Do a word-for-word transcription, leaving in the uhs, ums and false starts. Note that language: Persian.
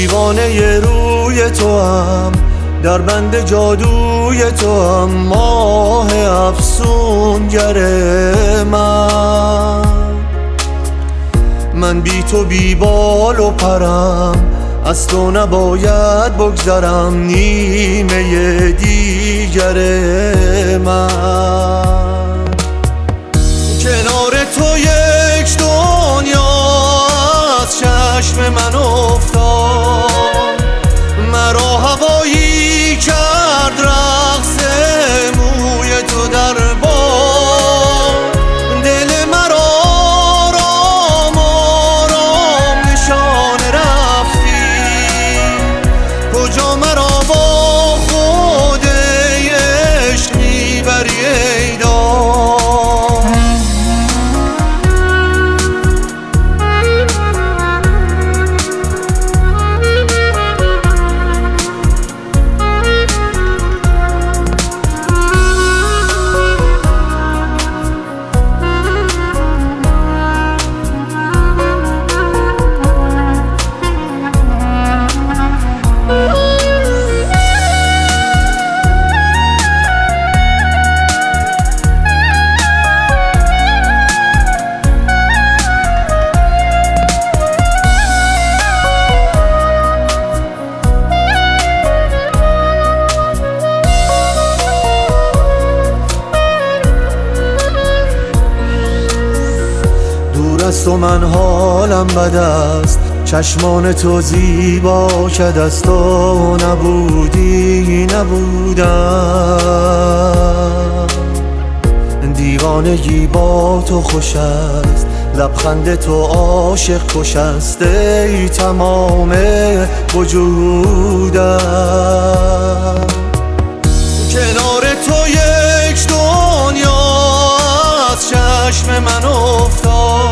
دیوانه روی تو هم، در بند جادوی تو هم، ماه افسونگر من. من بی تو بی بال و پرم، از تو نباید بگذرم، نیمه دیگر من. کنار تو یک دنیا از چشم من افتاد، مرا هوایی کرد رقص موی تو در باد. دل مرا آرام آرام نشان رفتی، کجا مرا با خود عشق میبری ای داد. از تو من حالم بد است، چشمان تو زیبا کد از تو نبودی نبودم. دیوانگی با تو خوش است، لبخند تو عاشق کش است، ای تمام وجودم. کنار تو یک دنیا از چشم من افتاد،